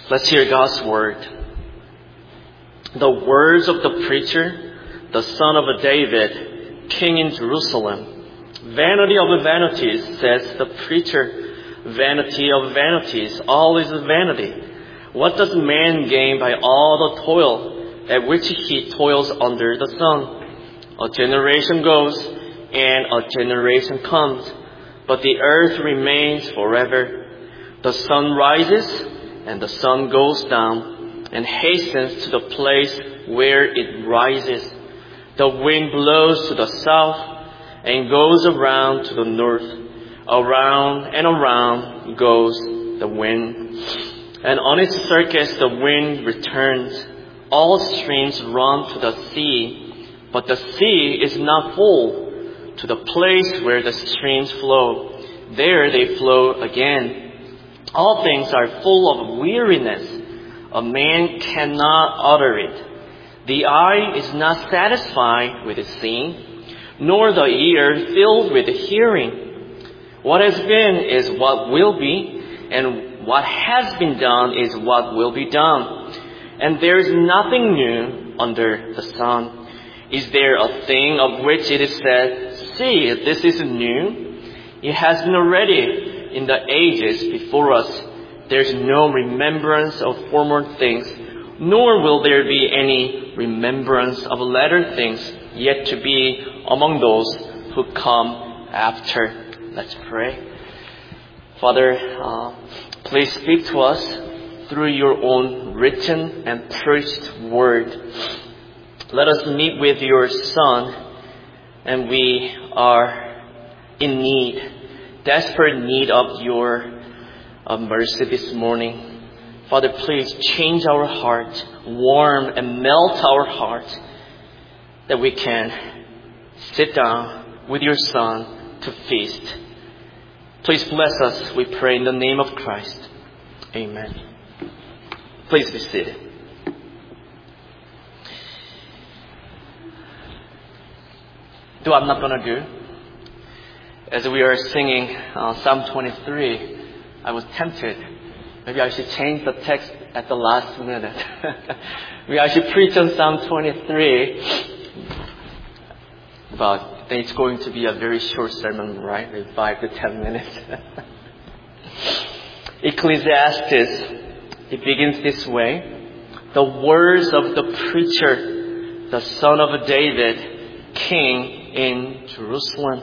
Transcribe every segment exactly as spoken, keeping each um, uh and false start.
Let's hear God's word. The words of the preacher, the son of David, king in Jerusalem. Vanity of vanities, says the preacher. Vanity of vanities, all is vanity. What does man gain by all the toil at which he toils under the sun? A generation goes and a generation comes, but the earth remains forever. The sun rises and the sun goes down and hastens to the place where it rises. The wind blows to the south and goes around to the north. Around and around goes the wind. And on its circuit the wind returns. All streams run to the sea, but the sea is not full. To the place where the streams flow, there they flow again. All things are full of weariness. A man cannot utter it. The eye is not satisfied with seeing, nor the ear filled with hearing. What has been is what will be, and what has been done is what will be done. And there is nothing new under the sun. Is there a thing of which it is said, "See, this is new"? It has been already in the ages before us. There is no remembrance of former things, nor will there be any remembrance of latter things yet to be among those who come after. Let's pray. Father, uh, please speak to us through your own written and preached word. Let us meet with your Son, and we are in need, desperate need of your uh, mercy this morning. Father, please change our heart, warm and melt our heart, that we can sit down with your Son to feast. Please bless us, we pray in the name of Christ. Amen. Please be seated. Do I'm not going to do. As we are singing uh, Psalm twenty-three, I was tempted. Maybe I should change the text at the last minute. Maybe I should preach on Psalm twenty-three. But I think it's going to be a very short sermon, right? Maybe five to ten minutes. Ecclesiastes, it begins this way. The words of the preacher, the son of David, king in Jerusalem.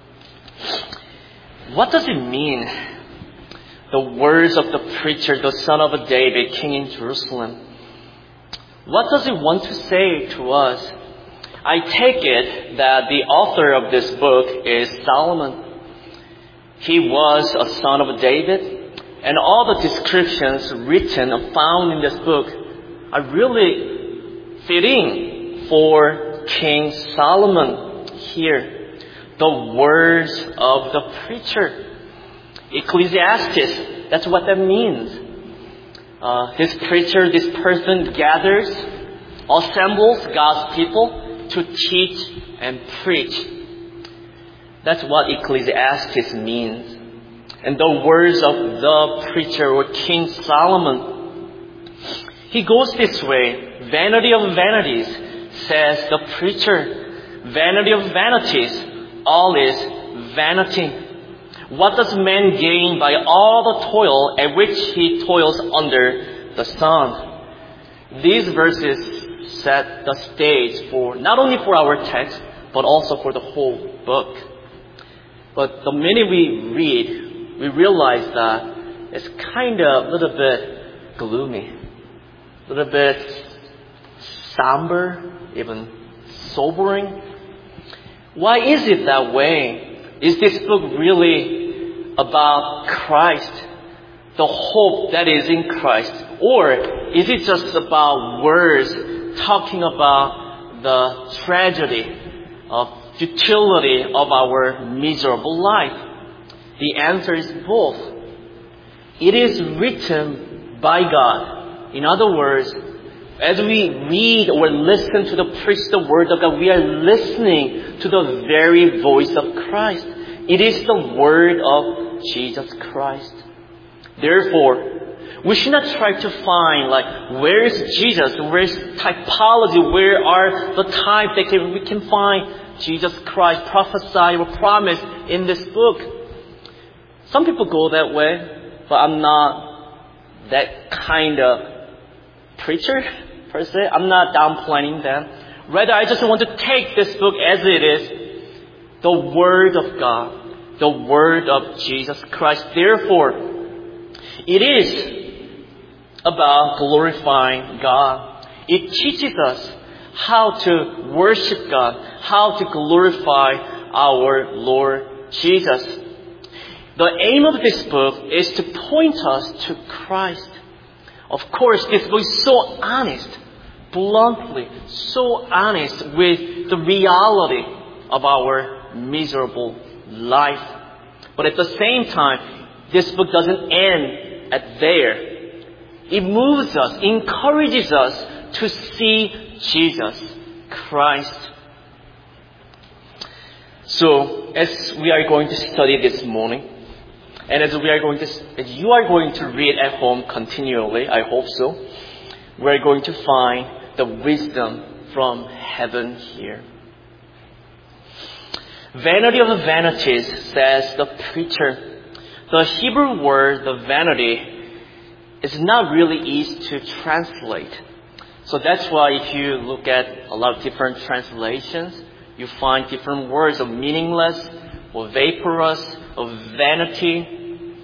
What does it mean? The words of the preacher, the son of David, king in Jerusalem. What does it want to say to us? I take it that the author of this book is Solomon. He was a son of David, and all the descriptions written and found in this book are really fitting for King Solomon here. The words of the preacher. Ecclesiastes, that's what that means. Uh, this preacher, this person gathers, assembles God's people to teach and preach. That's what Ecclesiastes means. And the words of the preacher or King Solomon, he goes this way. Vanity of vanities, says the preacher. Vanity of vanities, all is vanity. What does man gain by all the toil at which he toils under the sun? These verses set the stage for not only for our text, but also for the whole book. But the minute we read, we realize that it's kind of a little bit gloomy, a little bit somber, even sobering. Why is it that way? Is this book really about Christ, the hope that is in Christ? Or is it just about words talking about the tragedy of futility of our miserable life? The answer is both. It is written by God. In other words, as we read or listen to the preach the word of God, we are listening to the very voice of Christ. It is the word of Jesus Christ. Therefore, We should not try to find, like, where is Jesus? Where is typology? Where are the types that can, we can find Jesus Christ prophesied or promised in this book? Some people go that way, but I'm not that kind of preacher, per se. I'm not downplaying them. Rather, I just want to take this book as it is, the Word of God, the Word of Jesus Christ. Therefore, it is about glorifying God. It teaches us how to worship God, how to glorify our Lord Jesus. The aim of this book is to point us to Christ. Of course, this book is so honest, bluntly, so honest with the reality of our miserable life. But at the same time, this book doesn't end at there. It moves us, encourages us to see Jesus Christ. So, as we are going to study this morning, and as we are going to, as you are going to read at home continually, I hope so, we are going to find the wisdom from heaven here. Vanity of the vanities, says the preacher. The Hebrew word, the vanity, is not really easy to translate. So that's why if you look at a lot of different translations, you find different words of meaningless, or vaporous, or vanity.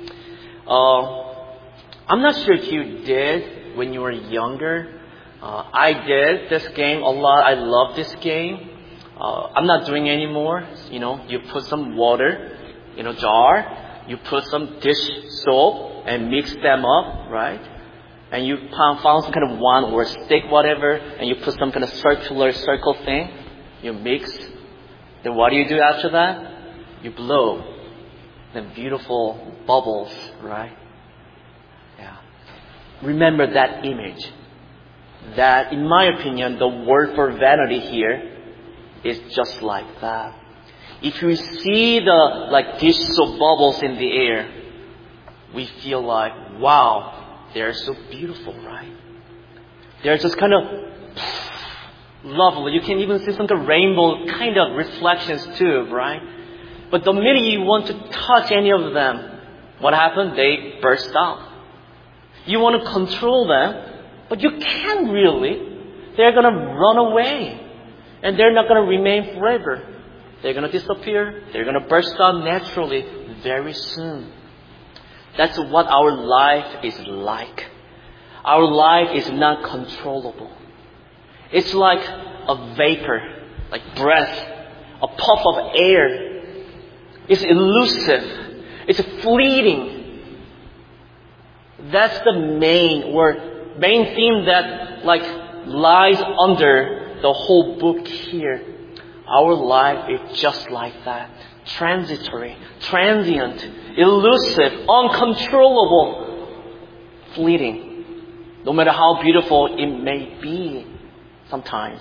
Uh, I'm not sure if you did when you were younger. Uh, I did this game a lot. I love this game. Uh, I'm not doing it anymore. You know, you put some water in a jar, you put some dish soap, and mix them up, right? And you found, found some kind of wand or stick, whatever, and you put some kind of circular circle thing. You mix. Then what do you do after that? You blow. The beautiful bubbles, right? Yeah. Remember that image. That, in my opinion, the word for vanity here is just like that. If you see the, like, dish of bubbles in the air, we feel like, wow, they're so beautiful, right? They're just kind of lovely. You can even see some kind of rainbow kind of reflections too, right? But the minute you want to touch any of them, what happens? They burst out. You want to control them, but you can't really. They're going to run away. And they're not going to remain forever. They're going to disappear. They're going to burst out naturally very soon. That's what our life is like. Our life is not controllable. It's like a vapor, like breath, a puff of air. It's elusive. It's fleeting. That's the main or main theme that like lies under the whole book here. Our life is just like that. Transitory, transient, elusive, uncontrollable, fleeting. No matter how beautiful it may be sometimes.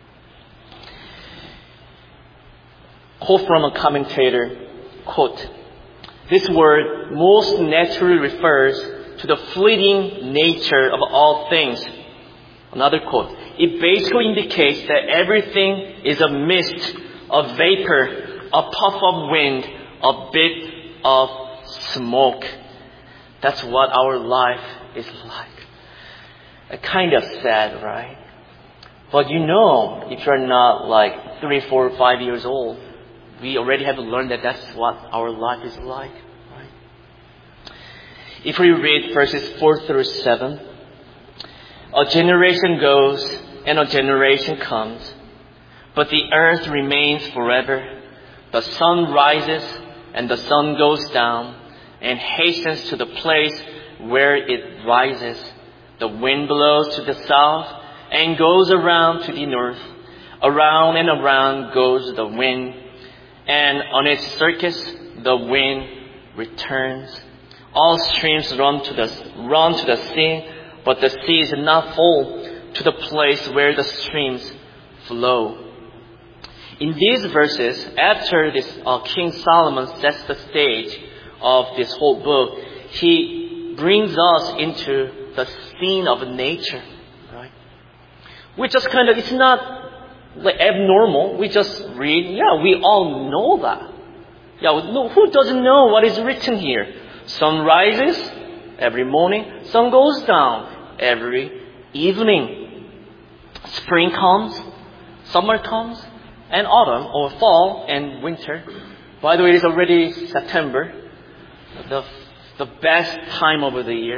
Quote from a commentator, quote, "This word most naturally refers to the fleeting nature of all things." Another quote, "It basically indicates that everything is a mist, a vapor, a puff of wind, a bit of smoke." That's what our life is like. Kind of sad, right? But you know, if you're not like three, four, five years old, we already have learned that that's what our life is like, right? If we read verses four through seven, "A generation goes and a generation comes, but the earth remains forever. The sun rises and the sun goes down and hastens to the place where it rises. The wind blows to the south and goes around to the north. Around and around goes the wind, and on its circuits the wind returns. All streams run to the run to the sea, but the sea is not full to the place where the streams flow." In these verses, after this uh, King Solomon sets the stage of this whole book, he brings us into the scene of nature, right? We just kind of, it's not like abnormal. We just read, yeah, we all know that. Yeah, no, who doesn't know what is written here? Sun rises every morning, sun goes down every evening. Spring comes, summer comes, and autumn, or fall and winter. By the way, it's already September, the the best time of the year.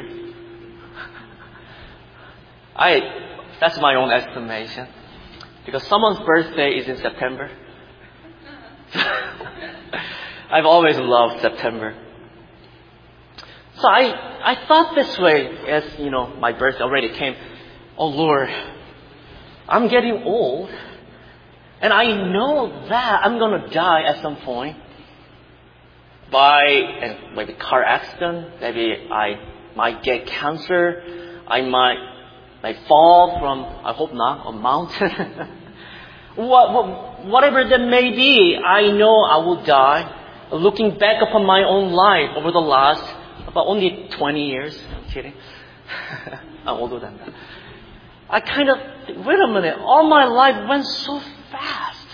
I that's my own estimation, because someone's birthday is in September. I've always loved September. So I I thought this way as, you know, my birthday already came. Oh Lord, I'm getting old, and I know that I'm going to die at some point by a, maybe car accident. Maybe I might get cancer. I might, might fall from, I hope not, a mountain. what, what, whatever that may be, I know I will die. Looking back upon my own life over the last about only twenty years. I'm kidding. I'm older than that. I kind of, wait a minute, all my life went so fast.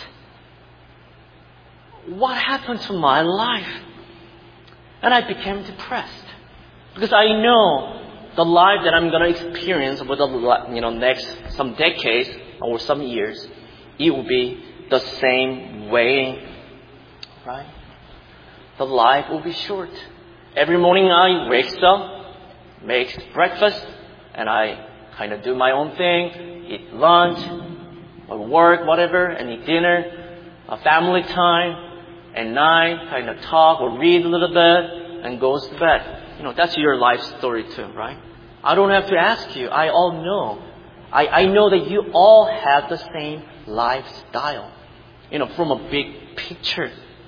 What happened to my life? And I became depressed. Because I know the life that I'm going to experience over the, you know, next some decades or some years, it will be the same way. Right? The life will be short. Every morning I wake up, make breakfast, and I kind of do my own thing, eat lunch, or work, whatever, and eat dinner, a family time, at night, kind of talk or read a little bit, and goes to bed. You know, that's your life story too, right? I don't have to ask you. I all know. I, I know that you all have the same lifestyle. You know, from a big picture.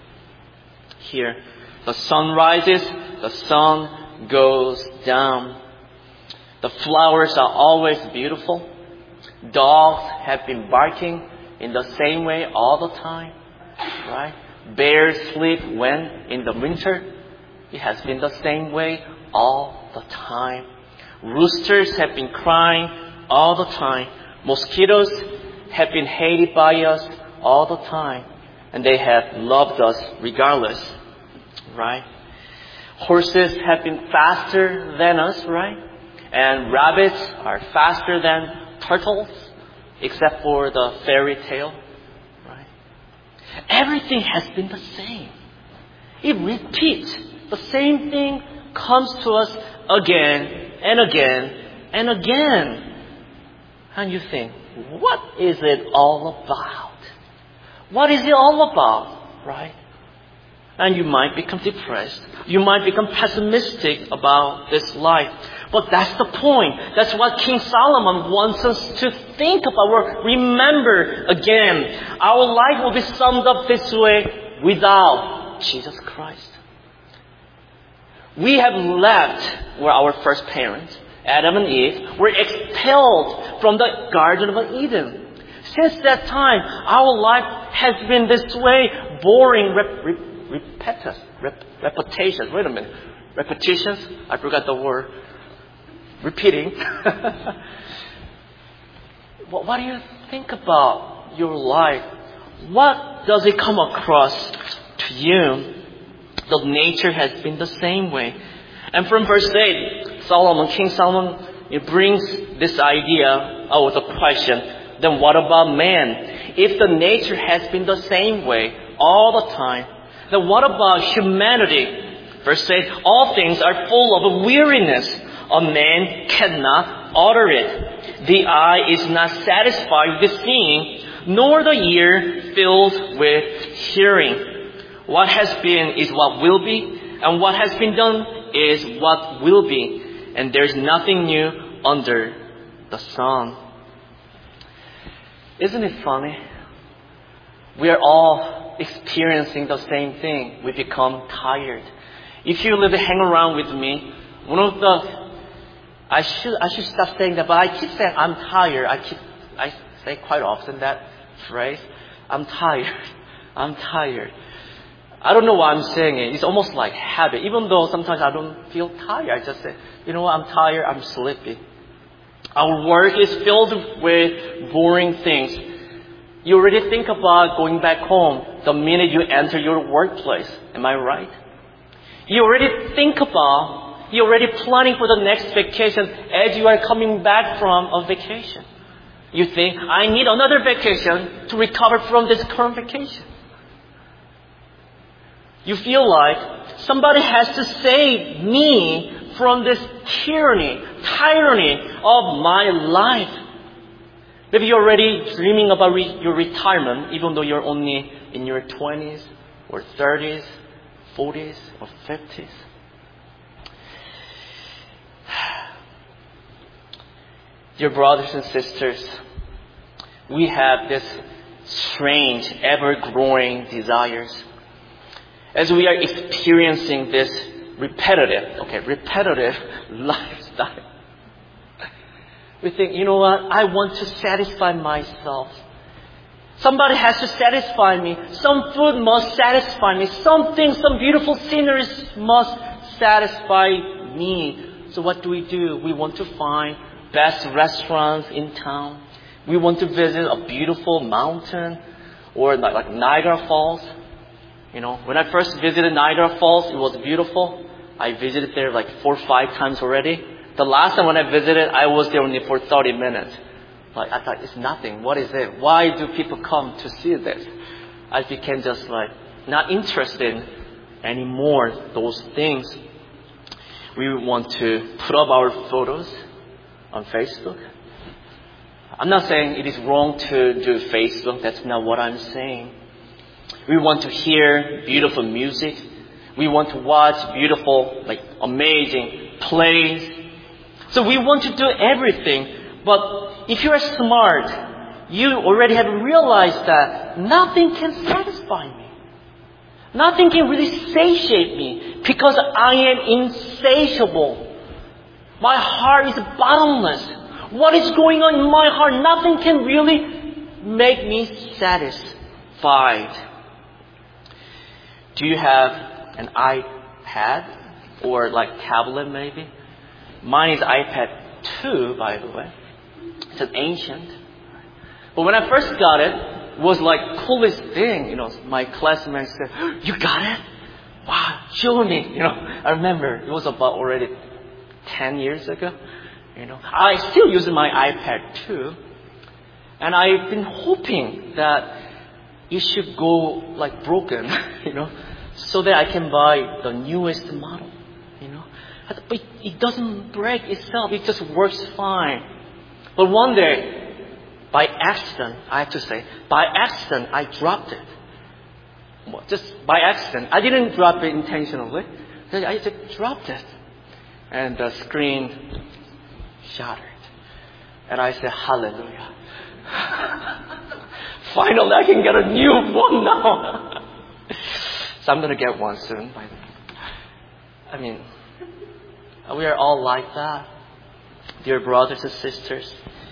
Here, the sun rises, the sun goes down. The flowers are always beautiful. Dogs have been barking in the same way all the time, right? Bears sleep when in the winter. It has been the same way all the time. Roosters have been crying all the time. Mosquitoes have been hated by us all the time. And they have loved us regardless, right? Horses have been faster than us, right? And rabbits are faster than turtles, except for the fairy tale, right? Everything has been the same. It repeats. The same thing comes to us again and again and again. And you think, what is it all about? What is it all about, right? And you might become depressed. You might become pessimistic about this life. But that's the point. That's what King Solomon wants us to think about or remember again. Our life will be summed up this way without Jesus Christ. We have left where our first parents, Adam and Eve, were expelled from the Garden of Eden. Since that time, our life has been this way, boring, rep, rep, repetitive, rep, repetitions. Wait a minute. Repetitions? I forgot the word. Repeating. what, what do you think about your life? What does it come across to you? The nature has been the same way. And from verse eight, Solomon, King Solomon, it brings this idea out with a question. Then what about man? If the nature has been the same way all the time, then what about humanity? Verse eight, all things are full of weariness. A man cannot utter it. The eye is not satisfied with seeing, nor the ear filled with hearing. What has been is what will be, and what has been done is what will be. And there's nothing new under the sun. Isn't it funny? We are all experiencing the same thing. We become tired. If you live hang around with me, one of the I should I should stop saying that, but I keep saying I'm tired. I keep I say quite often that phrase. I'm tired. I'm tired. I don't know why I'm saying it. It's almost like habit. Even though sometimes I don't feel tired, I just say, you know what, I'm tired, I'm sleepy. Our work is filled with boring things. You already think about going back home the minute you enter your workplace. Am I right? You already think about, you're already planning for the next vacation as you are coming back from a vacation. You think, I need another vacation to recover from this current vacation. You feel like somebody has to save me from this tyranny, tyranny of my life. Maybe you're already dreaming about re- your retirement, even though you're only in your twenties or thirties, forties or fifties. Dear brothers and sisters, we have this strange, ever-growing desires. As we are experiencing this repetitive, okay, repetitive lifestyle, we think, you know what, I want to satisfy myself. Somebody has to satisfy me. Some food must satisfy me. Something, some beautiful sceneries must satisfy me. So what do we do? We want to find best restaurants in town. We want to visit a beautiful mountain or like, like Niagara Falls. You know, when I first visited Niagara Falls, it was beautiful. I visited there like four or five times already. The last time when I visited, I was there only for thirty minutes. Like, I thought, it's nothing. What is it? Why do people come to see this? I became just like not interested anymore in those things. We want to put up our photos on Facebook. I'm not saying it is wrong to do Facebook. That's not what I'm saying. We want to hear beautiful music. We want to watch beautiful, like amazing plays. So we want to do everything. But if you are smart, you already have realized that nothing can satisfy me. Nothing can really satiate me because I am insatiable. My heart is bottomless. What is going on in my heart? Nothing can really make me satisfied. Do you have an iPad or like tablet maybe? Mine is iPad two, by the way. It's an ancient. But when I first got it, it was like coolest thing. You know, my classmates said, "You got it? Wow, show me." You know, I remember it was about already ten years ago. You know, I still use my iPad too, and I've been hoping that it should go like broken, you know, so that I can buy the newest model, you know. But it doesn't break itself; it just works fine. But one day, by accident, I have to say, by accident, I dropped it. Well, just by accident, I didn't drop it intentionally. I just dropped it, and the screen shattered. And I said, hallelujah. Finally, I can get a new one now. So I'm going to get one soon. I mean, we are all like that. Dear brothers and sisters.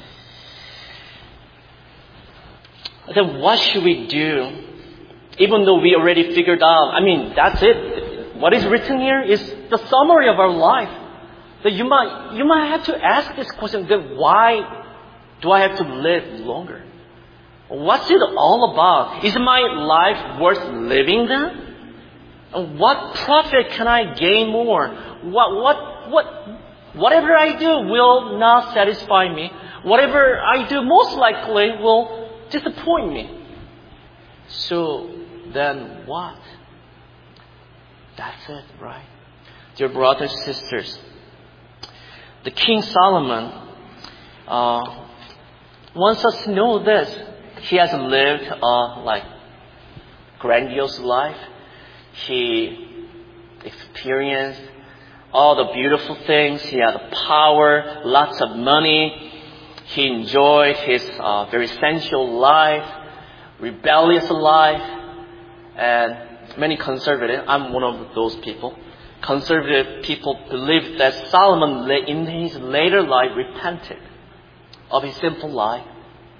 Then what should we do? Even though we already figured out, I mean, that's it. What is written here is the summary of our life. That you might, you might have to ask this question, then why do I have to live longer? What's it all about? Is my life worth living then? And what profit can I gain more? What, what, what, whatever I do will not satisfy me. Whatever I do most likely will disappoint me. So then what? That's it, right? Dear brothers and sisters, the King Solomon uh, wants us to know this. He has lived a like grandiose life. He experienced all the beautiful things. He had power, lots of money. He enjoyed his uh, very sensual life, rebellious life, and many conservative. I'm one of those people. Conservative people believe that Solomon in his later life repented of his simple life.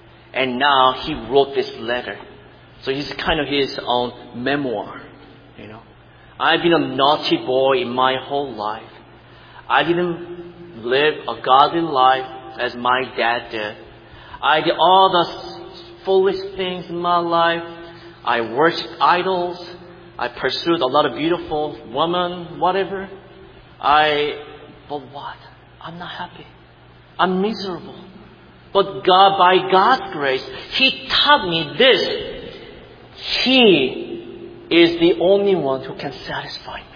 And now he wrote this letter. So it's kind of his own memoir. You know. I've been a naughty boy in my whole life. I didn't live a godly life as my dad did. I did all the foolish things in my life. I worshipped idols. I pursued a lot of beautiful women, whatever. I, but what? I'm not happy. I'm miserable. But God, by God's grace, He taught me this. He is the only one who can satisfy me.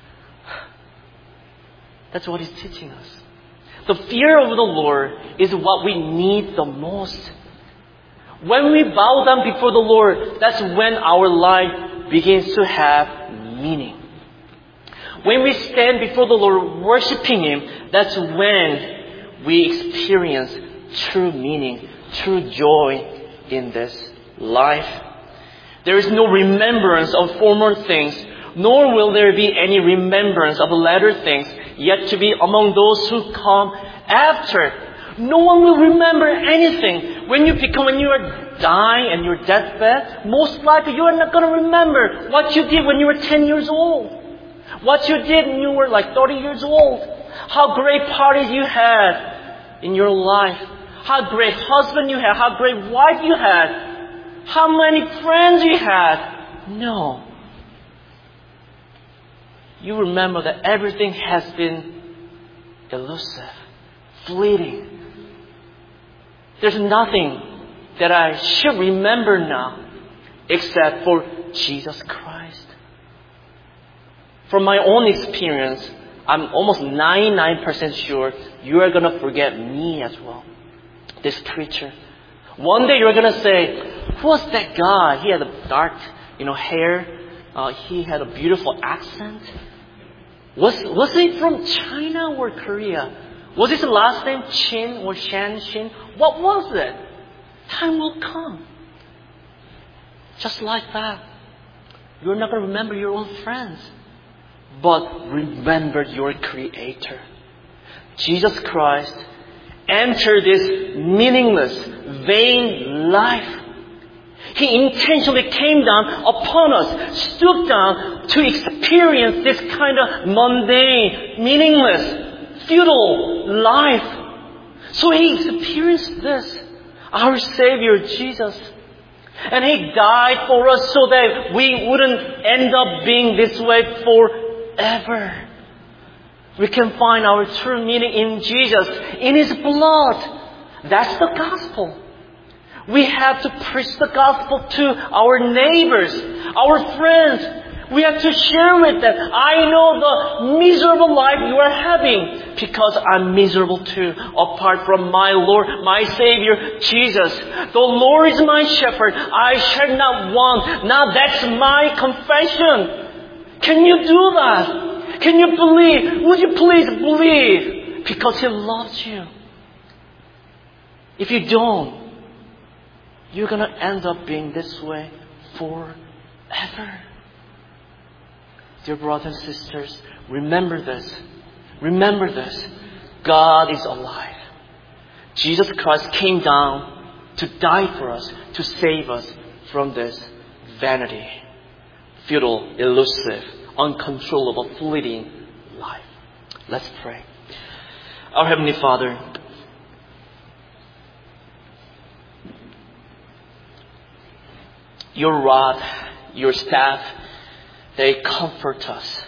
That's what He's teaching us. The fear of the Lord is what we need the most. When we bow down before the Lord, that's when our life begins to have meaning. When we stand before the Lord worshiping Him, that's when we experience true meaning, true joy in this life. There is no remembrance of former things, nor will there be any remembrance of latter things yet to be among those who come after. No one will remember anything. When you become, when you are dying and your deathbed, most likely you are not going to remember what you did when you were ten years old. What you did when you were like thirty years old. How great parties you had in your life. How great husband you had. How great wife you had. How many friends you had. No. You remember that everything has been elusive, fleeting. There's nothing that I should remember now except for Jesus Christ. From my own experience, I'm almost ninety-nine percent sure you are going to forget me as well. This preacher. One day you're going to say, who was that guy? He had a dark, you know, hair. Uh, he had a beautiful accent. Was was he from China or Korea? Was his last name Chin or Shan Shin? What was it? Time will come. Just like that. You're not going to remember your own friends. But remember your Creator. Jesus Christ entered this meaningless, vain life. He intentionally came down upon us, stooped down to experience this kind of mundane, meaningless, futile life. So He experienced this, our Savior Jesus. And He died for us so that we wouldn't end up being this way forever. We can find our true meaning in Jesus, in His blood. That's the gospel. We have to preach the gospel to our neighbors, our friends. We have to share with them. I know the miserable life you are having because I'm miserable too, apart from my Lord, my Savior, Jesus. The Lord is my shepherd. I shall not want. Now that's my confession. Can you do that? Can you believe? Would you please believe? Because He loves you. If you don't, you're going to end up being this way forever. Dear brothers and sisters, remember this. Remember this. God is alive. Jesus Christ came down to die for us, to save us from this vanity, futile, elusive, uncontrollable, fleeting life. Let's pray. Our Heavenly Father, Your rod, Your staff, they comfort us.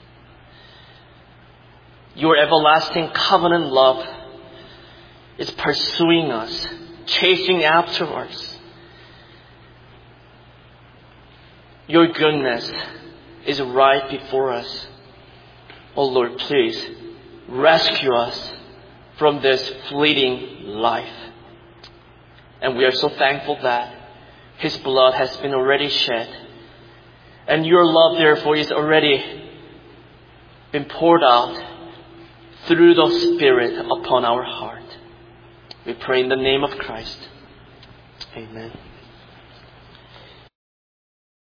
Your everlasting covenant love is pursuing us, chasing after us. Your goodness is right before us. Oh Lord, please rescue us from this fleeting life. And we are so thankful that His blood has been already shed. And Your love, therefore, is already been poured out through the Spirit upon our heart. We pray in the name of Christ. Amen.